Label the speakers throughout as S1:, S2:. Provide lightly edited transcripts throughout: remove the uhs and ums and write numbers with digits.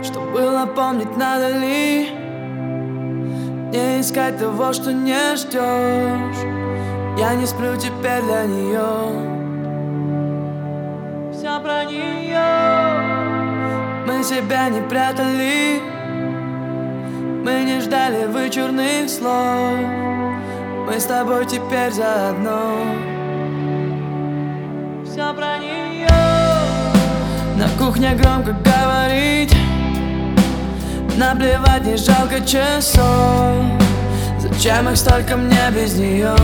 S1: Что было, помнить надо ли? Не искать того, что не ждешь. Я не сплю теперь для нее. Все про нее. Мы себя не прятали, мы не ждали вычурных слов. Мы с тобой теперь заодно. Все про нее. На кухне громко говорить, наплевать, не жалко часов. Зачем их столько мне без нее?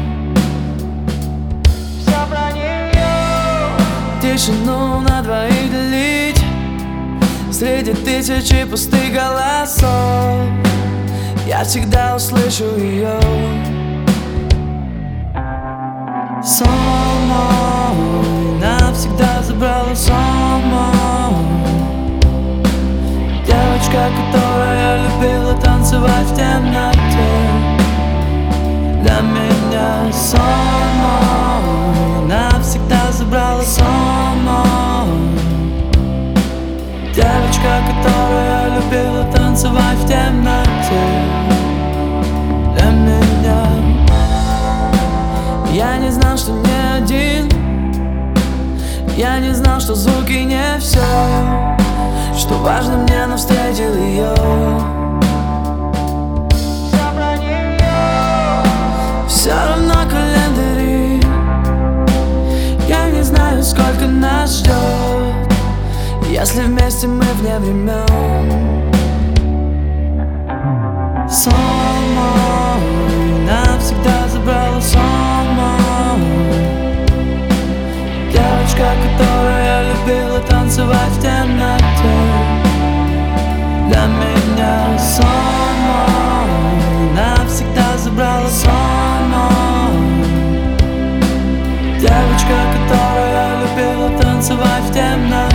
S1: Все про нее. Тишину на двоих делить среди тысячи пустых голосов. Я всегда услышу ее. Сон мой навсегда забрала сон мой. Девочка, которая любила танцевать в темноте. Для меня сон мой навсегда забрала сон мой. Девочка, которая любила танцевать в темноте. Для меня. Я не знал, что не один. Я не знал, что звуки не все, что важно мне, но встретил ее. Все про нее. Все равно календари. Я не знаю, сколько нас ждет, если вместе мы вне времен. Сон мой навсегда забрала сон мой. Девочка, которая любила танцевать в темноте. Для меня сон мой навсегда забрала сон мой. Девочка, которая любила танцевать в темноте.